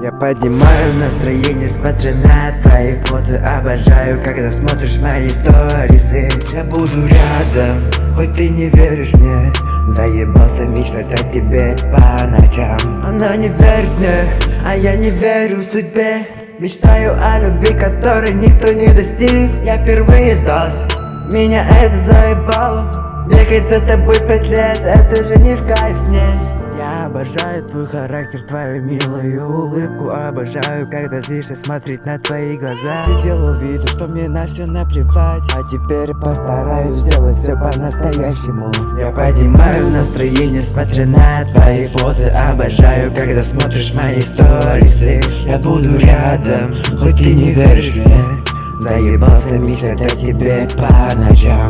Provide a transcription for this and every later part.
Я поднимаю настроение, смотря на твои фото. Обожаю, когда смотришь мои сторисы. Я буду рядом, хоть ты не веришь мне. Заебался мечтать о тебе по ночам. Она не верит мне, а я не верю судьбе. Мечтаю о любви, которой никто не достиг. Я впервые сдался, меня это заебало. Бегать за тобой 5 лет, это же не в кайф мне. Я обожаю твой характер, твою милую улыбку. Обожаю, когда злишься, смотреть на твои глаза. Ты делал вид, что мне на все наплевать, а теперь постараюсь сделать все по-настоящему. Я поднимаю настроение, смотря на твои фото. Обожаю, когда смотришь мои сторисы. Я буду рядом, хоть ты не веришь мне. Заебался мечтать о тебе по ночам.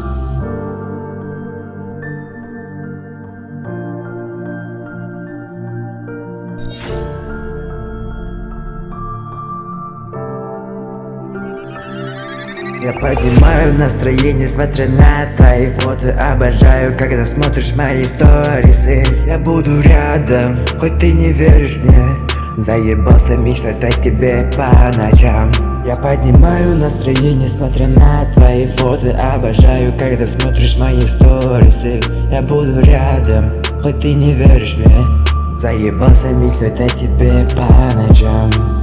Я поднимаю настроение, смотря на твои фото. Обожаю, когда смотришь мои сторисы. Я буду рядом, хоть ты не веришь мне. Заебался мечтать о тебе по ночам. Я поднимаю настроение, смотря на твои фото. Обожаю, когда смотришь мои сторисы. Я буду рядом, хоть ты не веришь мне. Заебался мечтать о тебе по ночам.